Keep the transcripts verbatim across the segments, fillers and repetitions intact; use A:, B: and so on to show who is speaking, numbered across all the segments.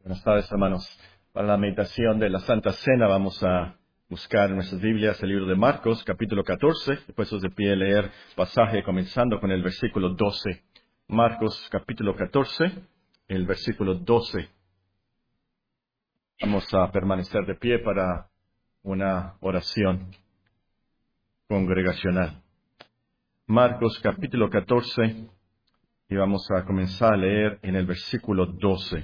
A: Buenas tardes, hermanos. Para la meditación de la Santa Cena vamos a buscar en nuestras Biblias el libro de Marcos, capítulo catorce. Puestos de pie a leer pasaje comenzando con el versículo doce. Marcos, capítulo catorce, el versículo doce. Vamos a permanecer de pie para una oración congregacional. Marcos, capítulo catorce, y vamos a comenzar a leer en el versículo doce.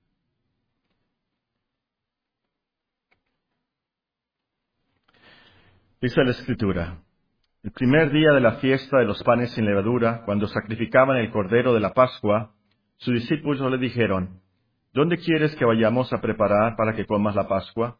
A: Dice la Escritura: el primer día de la fiesta de los panes sin levadura, cuando sacrificaban el cordero de la Pascua, sus discípulos le dijeron: ¿Dónde quieres que vayamos a preparar para que comas la Pascua?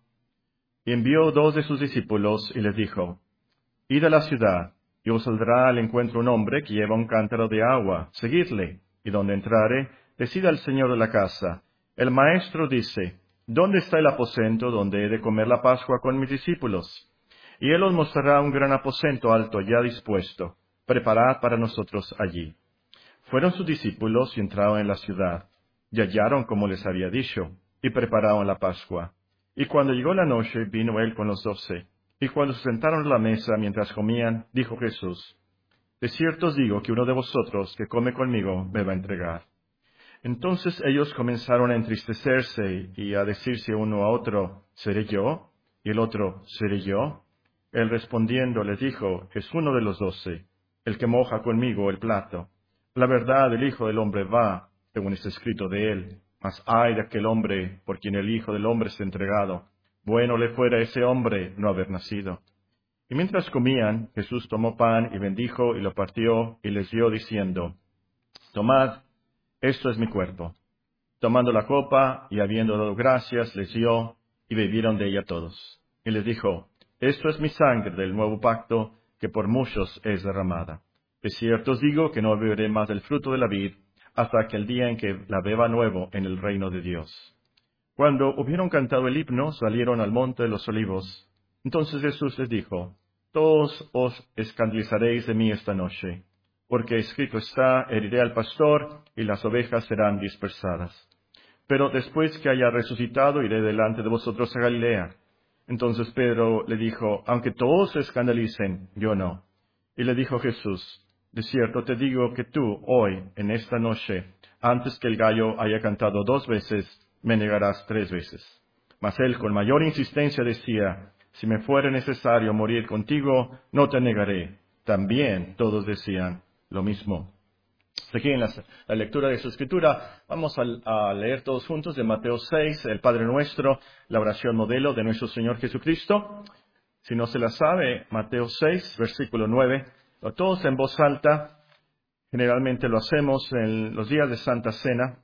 A: Y envió dos de sus discípulos y les dijo: Id a la ciudad, y os saldrá al encuentro un hombre que lleva un cántaro de agua. Seguidle, y donde entrare, decid al señor de la casa: el maestro dice, ¿dónde está el aposento donde he de comer la Pascua con mis discípulos? Y él os mostrará un gran aposento alto ya dispuesto. Preparad para nosotros allí. Fueron sus discípulos y entraron en la ciudad, y hallaron como les había dicho, y prepararon la Pascua. Y cuando llegó la noche, vino él con los doce. Y cuando se sentaron a la mesa mientras comían, dijo Jesús: de cierto os digo que uno de vosotros que come conmigo me va a entregar. Entonces ellos comenzaron a entristecerse y a decirse uno a otro: ¿seré yo? Y el otro: ¿seré yo? Él respondiendo les dijo: es uno de los doce, el que moja conmigo el plato. La verdad, el Hijo del Hombre va, según está escrito de él, mas ay de aquel hombre por quien el Hijo del Hombre es entregado. Bueno le fuera a ese hombre no haber nacido. Y mientras comían, Jesús tomó pan y bendijo y lo partió y les dio diciendo: tomad, esto es mi cuerpo. Tomando la copa y habiendo dado gracias, les dio y bebieron de ella todos. Y les dijo: esto es mi sangre del nuevo pacto, que por muchos es derramada. De cierto os digo que no beberé más del fruto de la vid, hasta aquel día en que la beba nuevo en el reino de Dios. Cuando hubieron cantado el himno, salieron al monte de los olivos. Entonces Jesús les dijo: todos os escandalizaréis de mí esta noche, porque escrito está: heriré al pastor, y las ovejas serán dispersadas. Pero después que haya resucitado, iré delante de vosotros a Galilea. Entonces Pedro le dijo: aunque todos se escandalicen, yo no. Y le dijo Jesús: de cierto te digo que tú, hoy, en esta noche, antes que el gallo haya cantado dos veces, me negarás tres veces. Mas él con mayor insistencia decía: si me fuere necesario morir contigo, no te negaré. También todos decían lo mismo. Aquí en la, la lectura de su escritura, vamos a, a leer todos juntos de Mateo seis, el Padre Nuestro, la oración modelo de nuestro Señor Jesucristo. Si no se la sabe, Mateo seis, versículo nueve, todos en voz alta. Generalmente lo hacemos en los días de Santa Cena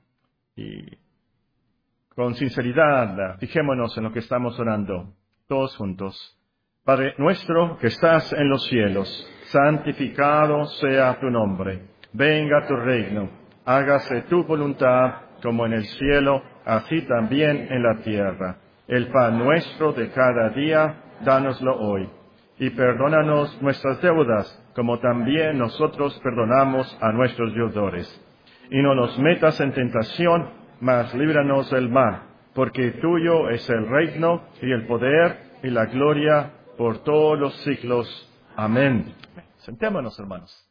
A: y con sinceridad fijémonos en lo que estamos orando, todos juntos. Padre nuestro que estás en los cielos, santificado sea tu nombre. Venga tu reino, hágase tu voluntad, como en el cielo, así también en la tierra. El pan nuestro de cada día, dánoslo hoy. Y perdónanos nuestras deudas, como también nosotros perdonamos a nuestros deudores. Y no nos metas en tentación, mas líbranos del mal, porque tuyo es el reino, y el poder, y la gloria, por todos los siglos. Amén. Sentémonos, hermanos.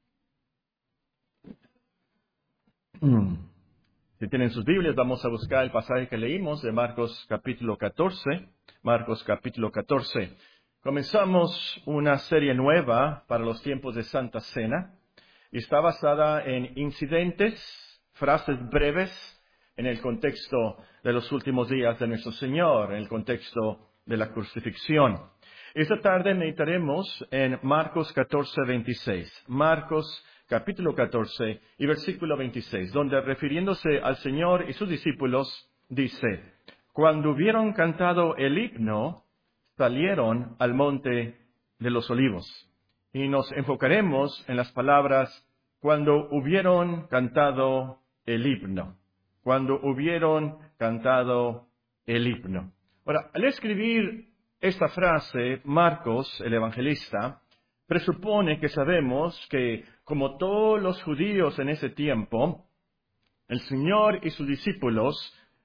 A: Si tienen sus Biblias, vamos a buscar el pasaje que leímos de Marcos capítulo catorce. Marcos capítulo catorce. Comenzamos una serie nueva para los tiempos de Santa Cena y está basada en incidentes, frases breves en el contexto de los últimos días de nuestro Señor, en el contexto de la crucifixión. Esta tarde meditaremos en Marcos catorce, veintiséis. Marcos capítulo catorce y versículo veintiséis, donde refiriéndose al Señor y sus discípulos, dice: cuando hubieron cantado el himno, salieron al monte de los olivos. Y nos enfocaremos en las palabras: cuando hubieron cantado el himno. Cuando hubieron cantado el himno. Ahora, al escribir esta frase, Marcos, el evangelista, presupone que sabemos que, como todos los judíos en ese tiempo, el Señor y sus discípulos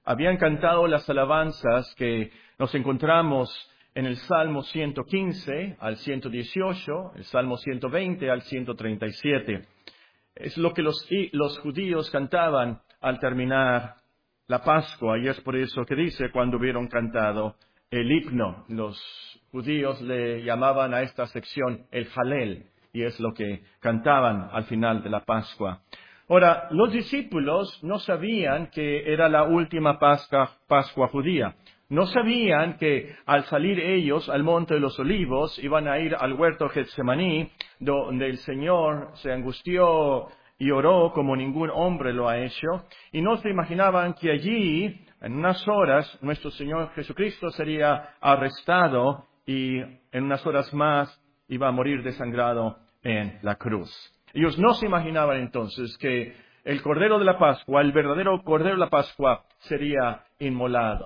A: habían cantado las alabanzas que nos encontramos en el Salmo ciento quince al ciento dieciocho, el Salmo ciento veinte al ciento treinta y siete. Es lo que los, los judíos cantaban al terminar la Pascua, y es por eso que dice, cuando hubieron cantado el himno, los judíos le llamaban a esta sección el Halel, y es lo que cantaban al final de la Pascua. Ahora, los discípulos no sabían que era la última Pascua, Pascua judía. No sabían que al salir ellos al Monte de los Olivos iban a ir al huerto Getsemaní, donde el Señor se angustió y oró como ningún hombre lo ha hecho. Y no se imaginaban que allí, en unas horas, nuestro Señor Jesucristo sería arrestado y en unas horas más iba a morir desangrado en la cruz. Ellos no se imaginaban entonces que el Cordero de la Pascua, el verdadero Cordero de la Pascua, sería inmolado.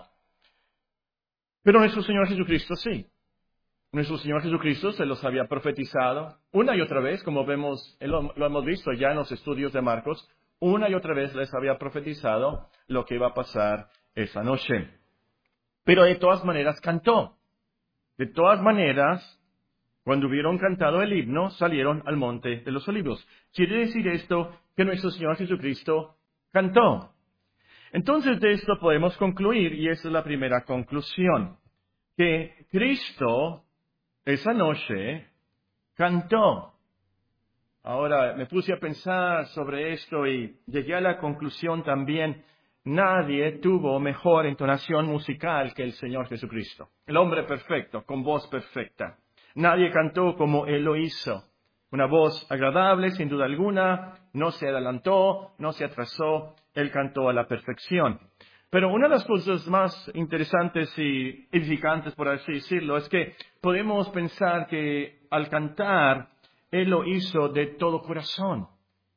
A: Pero nuestro Señor Jesucristo sí. Nuestro Señor Jesucristo se los había profetizado una y otra vez, como vemos, lo, lo hemos visto ya en los estudios de Marcos, una y otra vez les había profetizado lo que iba a pasar esa noche. Pero de todas maneras cantó. De todas maneras, cuando hubieron cantado el himno, salieron al Monte de los Olivos. Quiere decir esto que nuestro Señor Jesucristo cantó. Entonces de esto podemos concluir, y esa es la primera conclusión, que Cristo esa noche cantó. Ahora me puse a pensar sobre esto y llegué a la conclusión también, nadie tuvo mejor entonación musical que el Señor Jesucristo. El hombre perfecto, con voz perfecta. Nadie cantó como Él lo hizo. Una voz agradable, sin duda alguna, no se adelantó, no se atrasó, Él cantó a la perfección. Pero una de las cosas más interesantes y edificantes, por así decirlo, es que podemos pensar que al cantar, Él lo hizo de todo corazón.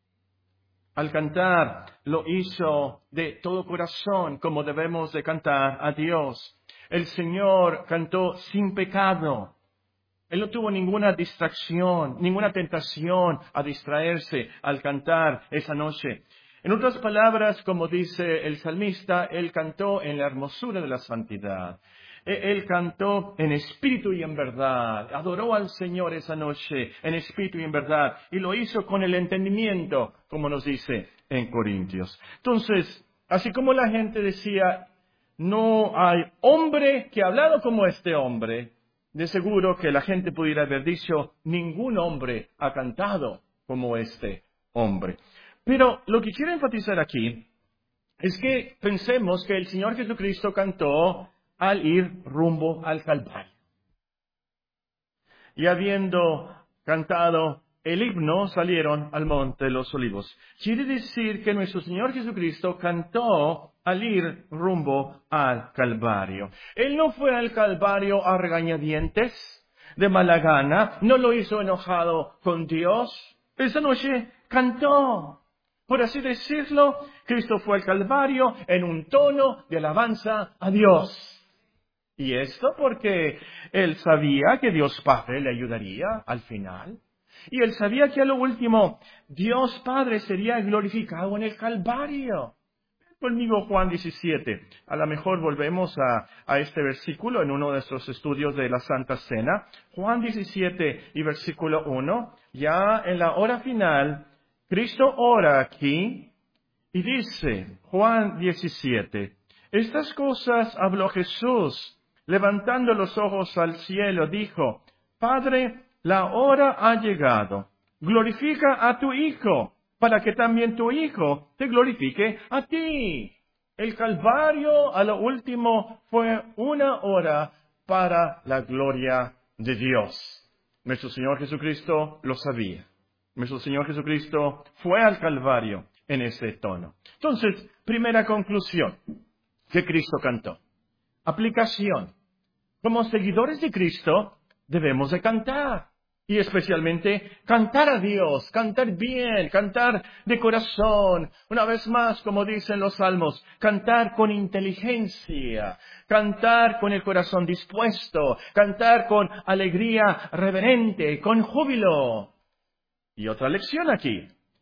A: Al cantar, lo hizo de todo corazón, como debemos de cantar a Dios. El Señor cantó sin pecado. Él no tuvo ninguna distracción, ninguna tentación a distraerse al cantar esa noche. En otras palabras, como dice el salmista, Él cantó en la hermosura de la santidad. Él cantó en espíritu y en verdad. Adoró al Señor esa noche en espíritu y en verdad. Y lo hizo con el entendimiento, como nos dice en Corintios. Entonces, así como la gente decía, no hay hombre que ha hablado como este hombre, de seguro que la gente pudiera haber dicho, ningún hombre ha cantado como este hombre. Pero lo que quiero enfatizar aquí es que pensemos que el Señor Jesucristo cantó al ir rumbo al Calvario. Y habiendo cantado el himno, salieron al Monte de los Olivos. Quiere decir que nuestro Señor Jesucristo cantó al ir rumbo al Calvario. Él no fue al Calvario a regañadientes, de mala gana, no lo hizo enojado con Dios. Esa noche cantó. Por así decirlo, Cristo fue al Calvario en un tono de alabanza a Dios. Y esto porque Él sabía que Dios Padre le ayudaría al final. Y Él sabía que a lo último, Dios Padre sería glorificado en el Calvario. Conmigo Juan diecisiete. A lo mejor volvemos a, a este versículo en uno de nuestros estudios de la Santa Cena. Juan diecisiete y versículo uno. Ya en la hora final, Cristo ora aquí y dice, Juan diecisiete, estas cosas habló Jesús, levantando los ojos al cielo, dijo, Padre, la hora ha llegado, glorifica a tu Hijo, para que también tu Hijo te glorifique a ti. El Calvario, a lo último, fue una hora para la gloria de Dios. Nuestro Señor Jesucristo lo sabía. Nuestro Señor Jesucristo fue al Calvario en ese tono. Entonces, primera conclusión que Cristo cantó. Aplicación. Como seguidores de Cristo, debemos de cantar. Y especialmente cantar a Dios, cantar bien, cantar de corazón. Una vez más, como dicen los salmos, cantar con inteligencia, cantar con el corazón dispuesto, cantar con alegría reverente, con júbilo. Y otra lección aquí.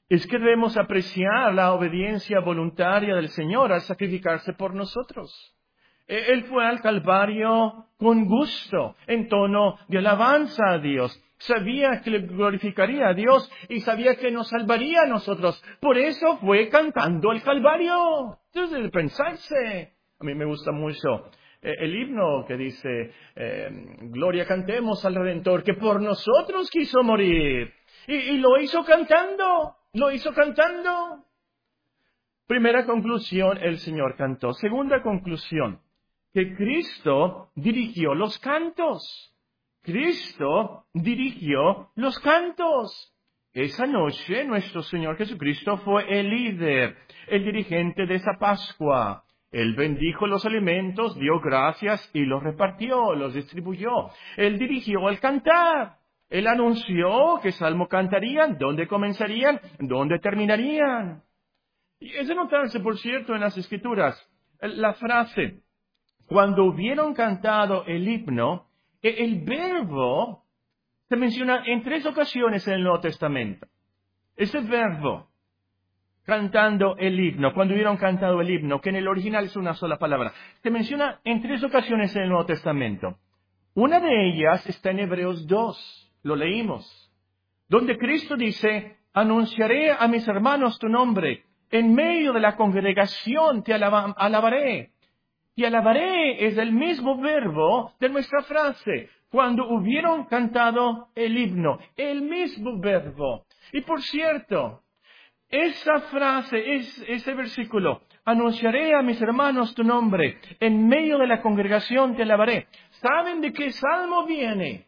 A: es que debemos apreciar la obediencia voluntaria del Señor al sacrificarse por nosotros. Él fue al Calvario con gusto, en tono de alabanza a Dios. Sabía que le glorificaría a Dios y sabía que nos salvaría a nosotros. Por eso fue cantando el Calvario. Entonces, de pensarse. A mí me gusta mucho eh, el himno que dice, eh, Gloria cantemos al Redentor, que por nosotros quiso morir. Y, y lo hizo cantando, lo hizo cantando. Primera conclusión, el Señor cantó. Segunda conclusión, que Cristo dirigió los cantos. Cristo dirigió los cantos. Esa noche nuestro Señor Jesucristo fue el líder, el dirigente de esa Pascua. Él bendijo los alimentos, dio gracias y los repartió, los distribuyó. Él dirigió el cantar. Él anunció qué salmo cantarían, dónde comenzarían, dónde terminarían. Y es de notarse, por cierto, en las Escrituras, la frase, cuando hubieron cantado el himno, el verbo se menciona en tres ocasiones en el Nuevo Testamento. Ese verbo, cantando el himno, cuando hubieron cantado el himno, que en el original es una sola palabra, se menciona en tres ocasiones en el Nuevo Testamento. Una de ellas está en Hebreos dos, lo leímos, donde Cristo dice, anunciaré a mis hermanos tu nombre, en medio de la congregación te alaba- alabaré. Y alabaré es el mismo verbo de nuestra frase, cuando hubieron cantado el himno, el mismo verbo. Y por cierto, esa frase, es, ese versículo, anunciaré a mis hermanos tu nombre, en medio de la congregación te alabaré. ¿Saben de qué salmo viene?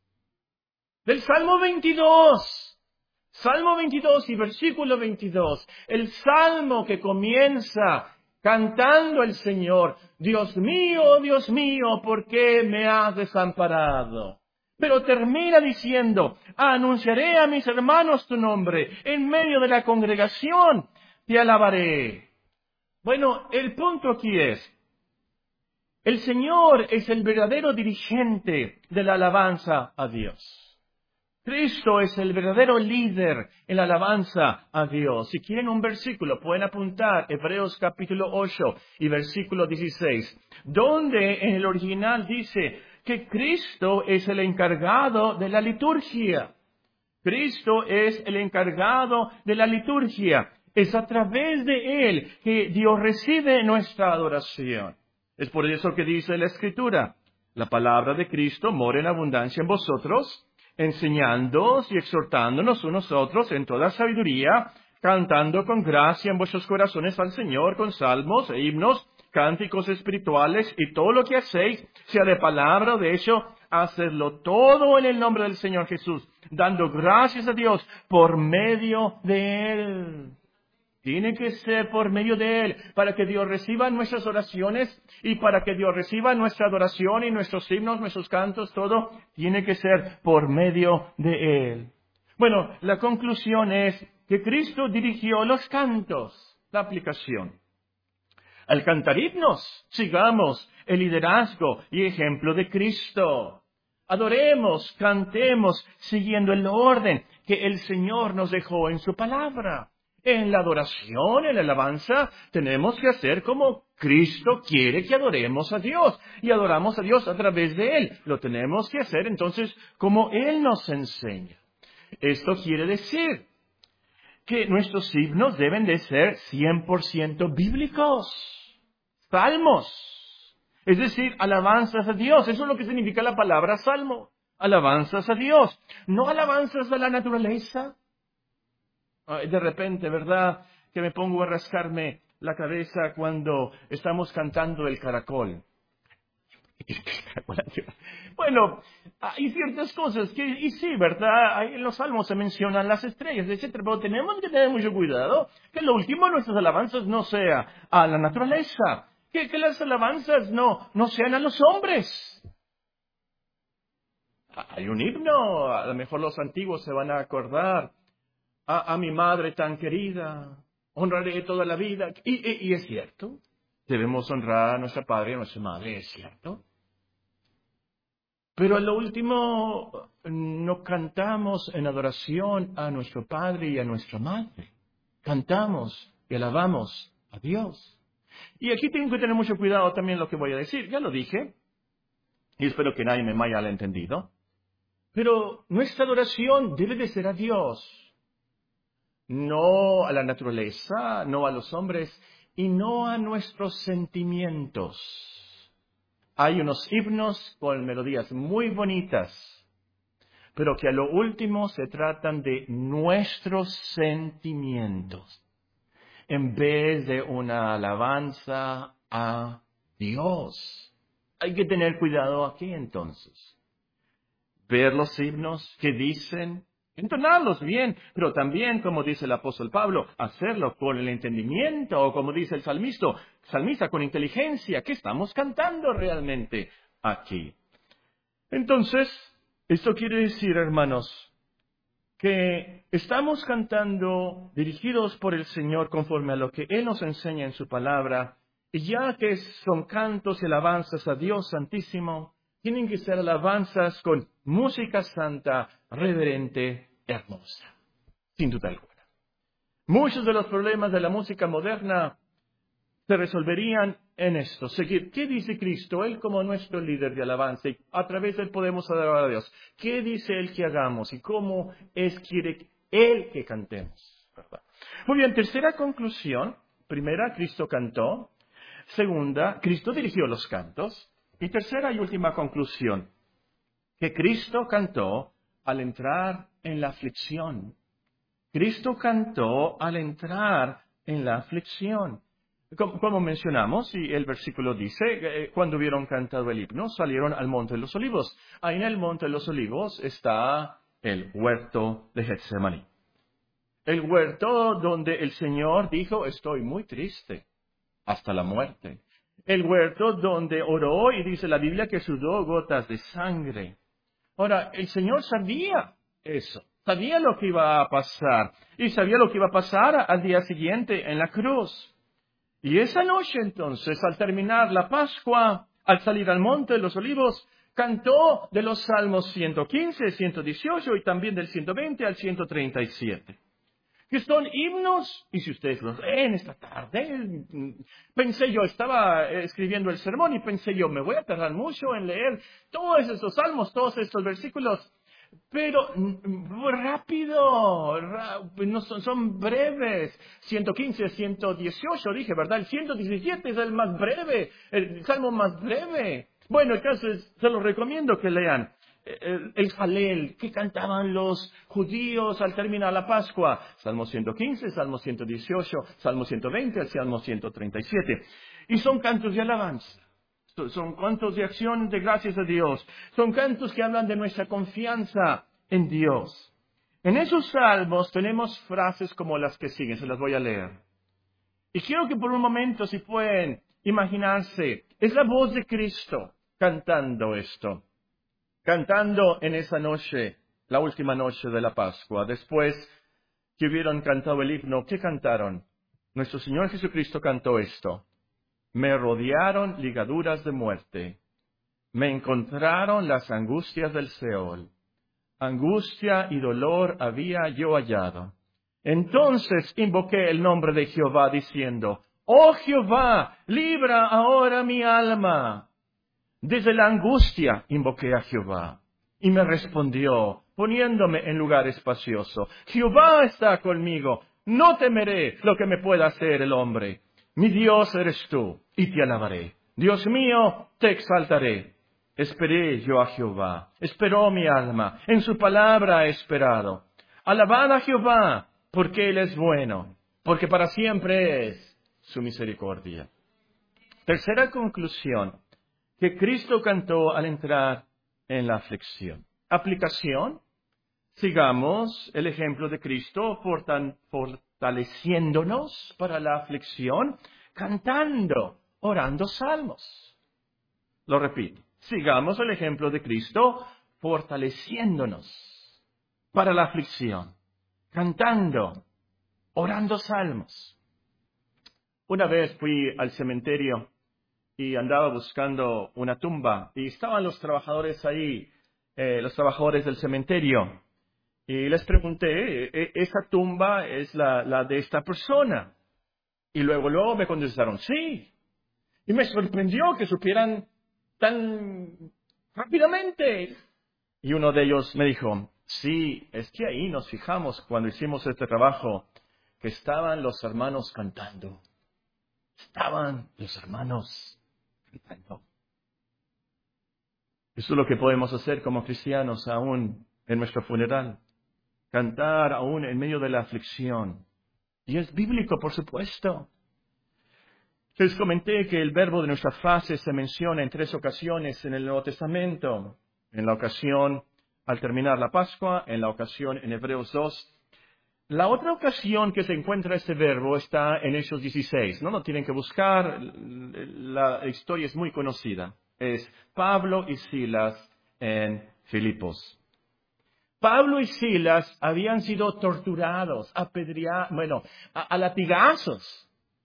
A: Del Salmo veintidós. Salmo veintidós y versículo veintidós. El salmo que comienza cantando el Señor, Dios mío, Dios mío, ¿por qué me has desamparado? Pero termina diciendo, anunciaré a mis hermanos tu nombre, en medio de la congregación te alabaré. Bueno, el punto aquí es, el Señor es el verdadero dirigente de la alabanza a Dios. Cristo es el verdadero líder en la alabanza a Dios. Si quieren un versículo, pueden apuntar Hebreos capítulo ocho y versículo dieciséis, donde en el original dice que Cristo es el encargado de la liturgia. Cristo es el encargado de la liturgia. Es a través de Él que Dios recibe nuestra adoración. Es por eso que dice la Escritura, la palabra de Cristo mora en abundancia en vosotros, enseñándoos y exhortándonos unos a otros en toda sabiduría, cantando con gracia en vuestros corazones al Señor con salmos e himnos, cánticos espirituales, y todo lo que hacéis, sea de palabra o de hecho, hacedlo todo en el nombre del Señor Jesús, dando gracias a Dios por medio de Él. Tiene que ser por medio de Él, para que Dios reciba nuestras oraciones y para que Dios reciba nuestra adoración y nuestros himnos, nuestros cantos, todo tiene que ser por medio de Él. Bueno, la conclusión es que Cristo dirigió los cantos, la aplicación. Al cantar himnos, sigamos el liderazgo y ejemplo de Cristo. Adoremos, cantemos, siguiendo el orden que el Señor nos dejó en su palabra. En la adoración, en la alabanza, tenemos que hacer como Cristo quiere que adoremos a Dios. Y adoramos a Dios a través de Él. Lo tenemos que hacer entonces como Él nos enseña. Esto quiere decir que nuestros himnos deben de ser cien por ciento bíblicos. Salmos. Es decir, alabanzas a Dios. Eso es lo que significa la palabra salmo. Alabanzas a Dios. No alabanzas a la naturaleza. De repente, ¿verdad?, que me pongo a rascarme la cabeza cuando estamos cantando el caracol. Bueno, hay ciertas cosas que, y sí, ¿verdad?, en los salmos se mencionan las estrellas, etcétera, pero tenemos que tener mucho cuidado que lo último de nuestras alabanzas no sea a la naturaleza, que, que las alabanzas no, no sean a los hombres. Hay un himno, a lo mejor los antiguos se van a acordar, A, a mi madre tan querida, honraré toda la vida. Y, y, y es cierto, debemos honrar a nuestra padre y a nuestra madre, es cierto.
B: Pero a lo último no cantamos en adoración a nuestro Padre y a nuestra Madre. Cantamos y alabamos a Dios. Y aquí tengo que tener mucho cuidado también lo que voy a decir. Ya lo dije, y espero que nadie me haya entendido. Pero nuestra adoración debe de ser a Dios, no a la naturaleza, no a los hombres, y no a nuestros sentimientos. Hay unos himnos con melodías muy bonitas, pero que a lo último se tratan de nuestros sentimientos, en vez de una alabanza a Dios. Hay que tener cuidado aquí entonces. Ver los himnos que dicen, entonarlos bien, pero también, como dice el apóstol Pablo, hacerlo con el entendimiento, o como dice el salmista, salmista con inteligencia. ¿Qué estamos cantando realmente aquí? Entonces, esto quiere decir, hermanos, que estamos cantando dirigidos por el Señor conforme a lo que Él nos enseña en su palabra, y ya que son cantos y alabanzas a Dios Santísimo, tienen que ser alabanzas con música santa, reverente, hermosa, sin duda alguna. Muchos de los problemas de la música moderna se resolverían en esto. Seguir, ¿qué dice Cristo? Él como nuestro líder de alabanza, y a través de Él podemos adorar a Dios. ¿Qué dice Él que hagamos? ¿Y cómo es quiere Él que cantemos? ¿Verdad? Muy bien, tercera conclusión. Primera, Cristo cantó. Segunda, Cristo dirigió los cantos. Y tercera y última conclusión, que Cristo cantó al entrar en la aflicción. Cristo cantó al entrar en la aflicción. Como, como mencionamos, y el versículo dice, eh, cuando hubieron cantado el himno, salieron al Monte de los Olivos. Ahí en el Monte de los Olivos está el huerto de Getsemaní. El huerto donde el Señor dijo, estoy muy triste hasta la muerte. El huerto donde oró y dice la Biblia que sudó gotas de sangre. Ahora, el Señor sabía eso, sabía lo que iba a pasar y sabía lo que iba a pasar al día siguiente en la cruz. Y esa noche entonces, al terminar la Pascua, al salir al Monte de los Olivos, cantó de los Salmos ciento quince, ciento dieciocho y también del ciento veinte al ciento treinta y siete. Que son himnos, y si ustedes los leen esta tarde, pensé yo, estaba escribiendo el sermón y pensé yo, me voy a tardar mucho en leer todos estos salmos, todos estos versículos, pero rápido, no son, son breves. ciento quince, ciento dieciocho, dije, ¿verdad? El ciento diecisiete es el más breve, el salmo más breve. Bueno, el caso es, se los recomiendo que lean. El, el Jalel, que cantaban los judíos al terminar la Pascua. Salmo ciento quince, Salmo ciento dieciocho, Salmo ciento veinte, Salmo ciento treinta y siete. Y son cantos de alabanza. Son cantos de acción de gracias a Dios. Son cantos que hablan de nuestra confianza en Dios. En esos salmos tenemos frases como las que siguen, se las voy a leer. Y quiero que por un momento, si pueden imaginarse, es la voz de Cristo cantando esto. Cantando en esa noche, la última noche de la Pascua, después que hubieron cantado el himno, ¿qué cantaron? Nuestro Señor Jesucristo cantó esto. Me rodearon ligaduras de muerte, me encontraron las angustias del Seol. Angustia y dolor había yo hallado. Entonces invoqué el nombre de Jehová diciendo, oh Jehová, libra ahora mi alma. Desde la angustia invoqué a Jehová, y me respondió, poniéndome en lugar espacioso, Jehová está conmigo, no temeré lo que me pueda hacer el hombre. Mi Dios eres tú, y te alabaré. Dios mío, te exaltaré. Esperé yo a Jehová, esperó mi alma, en su palabra he esperado. Alabad a Jehová, porque Él es bueno, porque para siempre es su misericordia. Tercera conclusión, que Cristo cantó al entrar en la aflicción. Aplicación, sigamos el ejemplo de Cristo fortaleciéndonos para la aflicción, cantando, orando salmos. Lo repito, sigamos el ejemplo de Cristo fortaleciéndonos para la aflicción, cantando, orando salmos. Una vez fui al cementerio y andaba buscando una tumba. Y estaban los trabajadores ahí, eh, los trabajadores del cementerio. Y les pregunté, ¿e- ¿esa tumba es la, la de esta persona? Y luego, luego me contestaron, sí. Y me sorprendió que supieran tan rápidamente. Y uno de ellos me dijo, sí, es que ahí nos fijamos cuando hicimos este trabajo, que estaban los hermanos cantando. Estaban los hermanos cantando. Eso es lo que podemos hacer como cristianos aún en nuestro funeral. Cantar aún en medio de la aflicción. Y es bíblico, por supuesto. Les comenté que el verbo de nuestra frase se menciona en tres ocasiones en el Nuevo Testamento. En la ocasión al terminar la Pascua, en la ocasión en Hebreos dos. La otra ocasión que se encuentra este verbo está en Hechos dieciséis. No lo tienen que buscar, la historia es muy conocida. Es Pablo y Silas en Filipos. Pablo y Silas habían sido torturados, apedreados, bueno, a, a latigazos.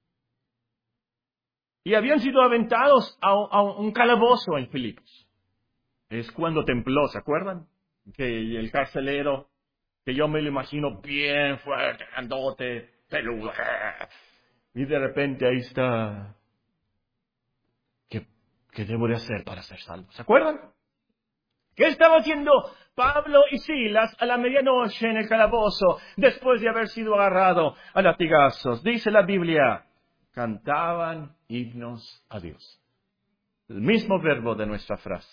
B: Y habían sido aventados a, a un calabozo en Filipos. Es cuando tembló, ¿se acuerdan? Que el carcelero, que yo me lo imagino bien fuerte, grandote, peludo. Y de repente ahí está. ¿Qué, qué debo de hacer para ser salvo? ¿Se acuerdan? ¿Qué estaba haciendo Pablo y Silas a la medianoche en el calabozo después de haber sido agarrado a latigazos? Dice la Biblia, cantaban himnos a Dios. El mismo verbo de nuestra frase.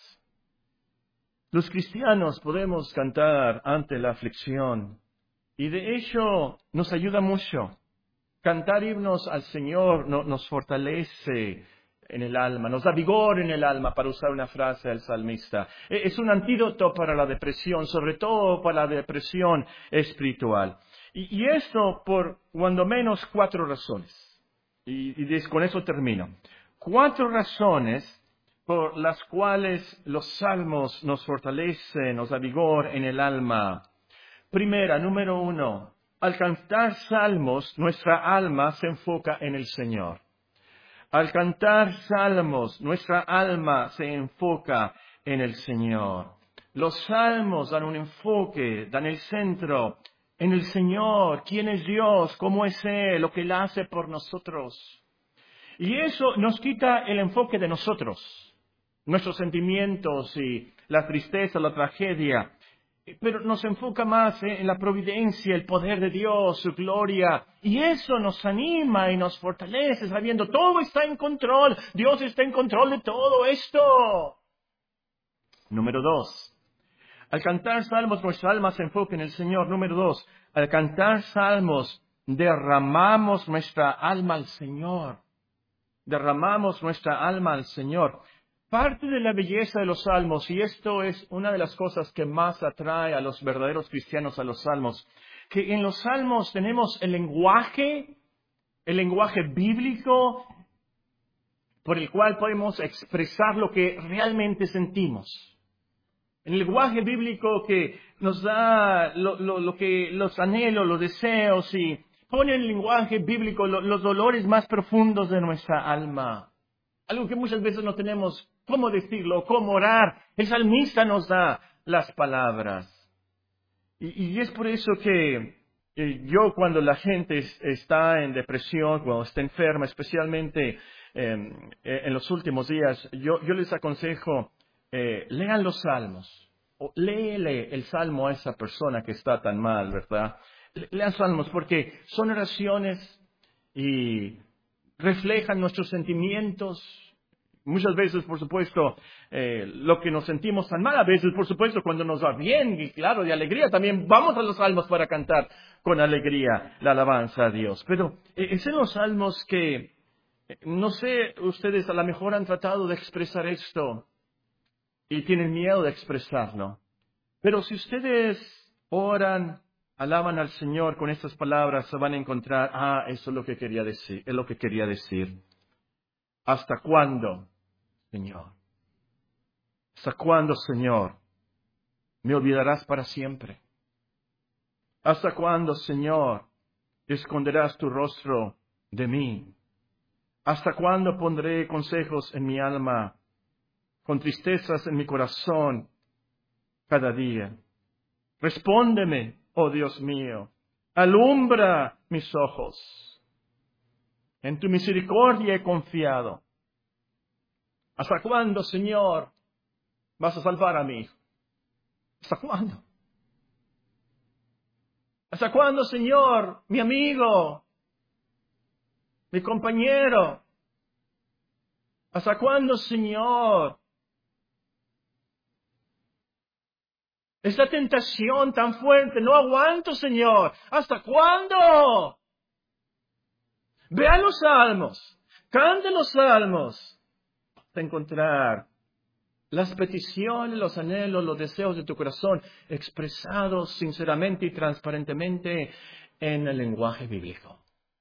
B: Los cristianos podemos cantar ante la aflicción y de hecho nos ayuda mucho. Cantar himnos al Señor no, nos fortalece en el alma, nos da vigor en el alma, para usar una frase del salmista. Es un antídoto para la depresión, sobre todo para la depresión espiritual. Y, y esto por cuando menos cuatro razones. Y, y con eso termino. Cuatro razones por las cuales los salmos nos fortalecen, nos da vigor en el alma. Primera, número uno, al cantar salmos, nuestra alma se enfoca en el Señor. Al cantar salmos, nuestra alma se enfoca en el Señor. Los salmos dan un enfoque, dan el centro en el Señor. ¿Quién es Dios? ¿Cómo es Él? Lo que Él hace por nosotros. Y eso nos quita el enfoque de nosotros. Nuestros sentimientos y la tristeza, la tragedia, pero nos enfoca más en la providencia, el poder de Dios, su gloria, y eso nos anima y nos fortalece sabiendo todo está en control, Dios está en control de todo esto. Número dos, al cantar salmos nuestra alma se enfoca en el Señor. Número dos, al cantar salmos derramamos nuestra alma al Señor, derramamos nuestra alma al Señor. Parte de la belleza de los salmos, y esto es una de las cosas que más atrae a los verdaderos cristianos a los salmos, que en los salmos tenemos el lenguaje, el lenguaje bíblico, por el cual podemos expresar lo que realmente sentimos. El lenguaje bíblico que nos da lo, lo, lo que, los anhelos, los deseos, y pone en el lenguaje bíblico lo, los dolores más profundos de nuestra alma. Algo que muchas veces no tenemos cómo decirlo, cómo orar. El salmista nos da las palabras. Y, y es por eso que eh, yo cuando la gente es, está en depresión, cuando está enferma, especialmente eh, en los últimos días, yo, yo les aconsejo, eh, lean los salmos. O léele el salmo a esa persona que está tan mal, ¿verdad? Lean salmos porque son oraciones y reflejan nuestros sentimientos. Muchas veces, por supuesto, eh, lo que nos sentimos tan mal, a veces, por supuesto, cuando nos va bien, y claro, de alegría, también vamos a los salmos para cantar con alegría la alabanza a Dios. Pero eh, es en los salmos que, eh, no sé, ustedes a lo mejor han tratado de expresar esto y tienen miedo de expresarlo. Pero si ustedes oran, alaban al Señor con estas palabras, se van a encontrar, ah, eso es lo que quería decir, es lo que quería decir. ¿Hasta cuándo, Señor? ¿Hasta cuándo, Señor, me olvidarás para siempre? ¿Hasta cuándo, Señor, esconderás tu rostro de mí? ¿Hasta cuándo pondré consejos en mi alma, con tristezas en mi corazón cada día? Respóndeme, oh Dios mío, alumbra mis ojos. En tu misericordia he confiado. ¿Hasta cuándo, Señor, vas a salvar a mi hijo? ¿Hasta cuándo? ¿Hasta cuándo, Señor, mi amigo, mi compañero? ¿Hasta cuándo, Señor? Esta tentación tan fuerte, no aguanto, Señor. ¿Hasta cuándo? Vea los salmos, cante los salmos, hasta encontrar las peticiones, los anhelos, los deseos de tu corazón expresados sinceramente y transparentemente en el lenguaje bíblico.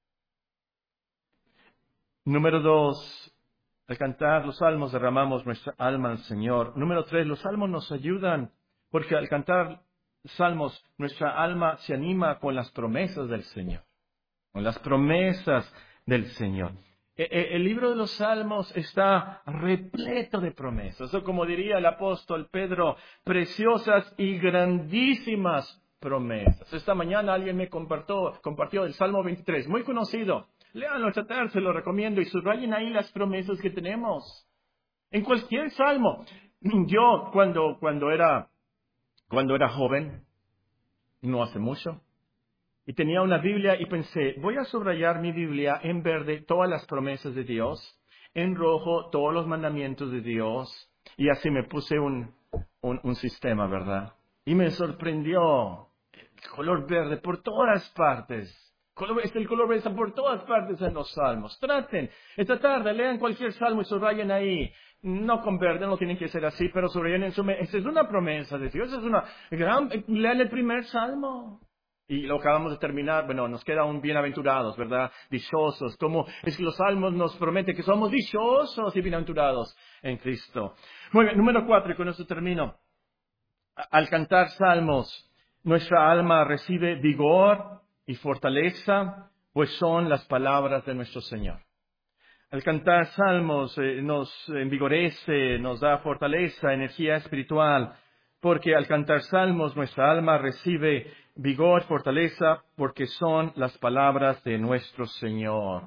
B: Número dos, al cantar los salmos derramamos nuestra alma al Señor. Número tres, los salmos nos ayudan porque al cantar salmos nuestra alma se anima con las promesas del Señor, con las promesas del Señor. El libro de los Salmos está repleto de promesas, o como diría el apóstol Pedro, preciosas y grandísimas promesas. Esta mañana alguien me compartió, compartió el Salmo veintitrés, muy conocido. Léanlo esta tarde, se lo recomiendo, y subrayen ahí las promesas que tenemos. En cualquier salmo. Yo, cuando, cuando, era, cuando era joven, no hace mucho, y tenía una Biblia y pensé, voy a subrayar mi Biblia en verde todas las promesas de Dios, en rojo todos los mandamientos de Dios, y así me puse un, un, un sistema, ¿verdad? Y me sorprendió el color verde por todas partes. El color verde está por todas partes en los salmos. Traten, esta tarde lean cualquier salmo y subrayen ahí. No con verde, no tienen que ser así, pero subrayen en su mente. Esta es una promesa de Dios, es una gran... Lean el primer salmo. Y lo acabamos de terminar, bueno, nos queda un bienaventurados, ¿verdad? Dichosos. Como es que los salmos nos prometen que somos dichosos y bienaventurados en Cristo. Muy bien, número cuatro, y con esto termino. Al cantar salmos, nuestra alma recibe vigor y fortaleza, pues son las palabras de nuestro Señor. Al cantar salmos eh, nos envigorece, nos da fortaleza, energía espiritual, porque al cantar salmos nuestra alma recibe vigor, fortaleza, porque son las palabras de nuestro Señor.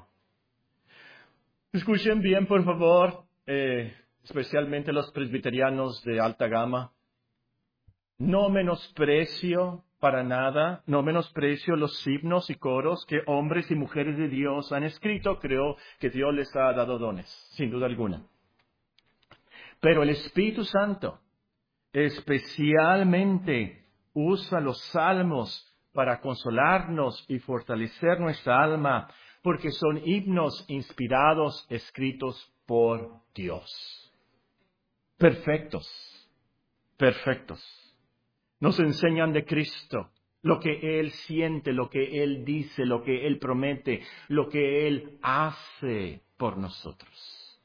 B: Escuchen bien, por favor, eh, especialmente los presbiterianos de alta gama. No menosprecio para nada, no menosprecio los himnos y coros que hombres y mujeres de Dios han escrito. Creo que Dios les ha dado dones, sin duda alguna. Pero el Espíritu Santo especialmente usa los salmos para consolarnos y fortalecer nuestra alma, porque son himnos inspirados, escritos por Dios. Perfectos, perfectos. Nos enseñan de Cristo, lo que Él siente, lo que Él dice, lo que Él promete, lo que Él hace por nosotros.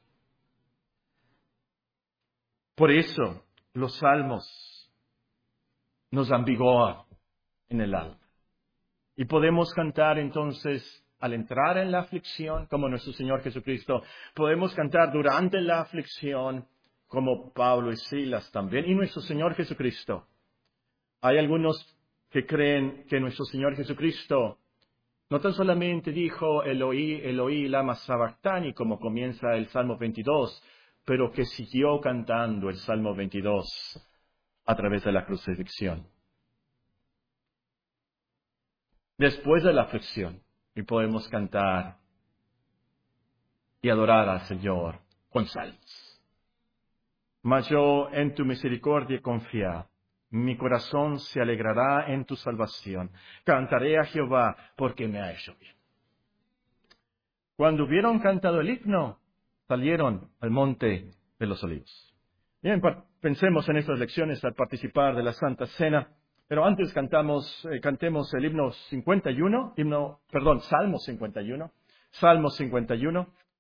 B: Por eso, los salmos nos dan vigor en el alma. Y podemos cantar entonces, al entrar en la aflicción, como nuestro Señor Jesucristo, podemos cantar durante la aflicción, como Pablo y Silas también, y nuestro Señor Jesucristo. Hay algunos que creen que nuestro Señor Jesucristo no tan solamente dijo Eloí, Eloí, lama sabactani, como comienza el Salmo veintidós, pero que siguió cantando el Salmo veintidós a través de la crucifixión. Después de la aflicción, y podemos cantar y adorar al Señor con salmos. Mas yo en tu misericordia confía. Mi corazón se alegrará en tu salvación. Cantaré a Jehová porque me ha hecho bien. Cuando hubieron cantado el himno, salieron al monte de los olivos. Bien, pensemos en estas lecciones al participar de la Santa Cena. Pero antes cantamos, eh, cantemos el himno cincuenta y uno, himno, perdón, Salmo cincuenta y uno. Salmo cincuenta y uno.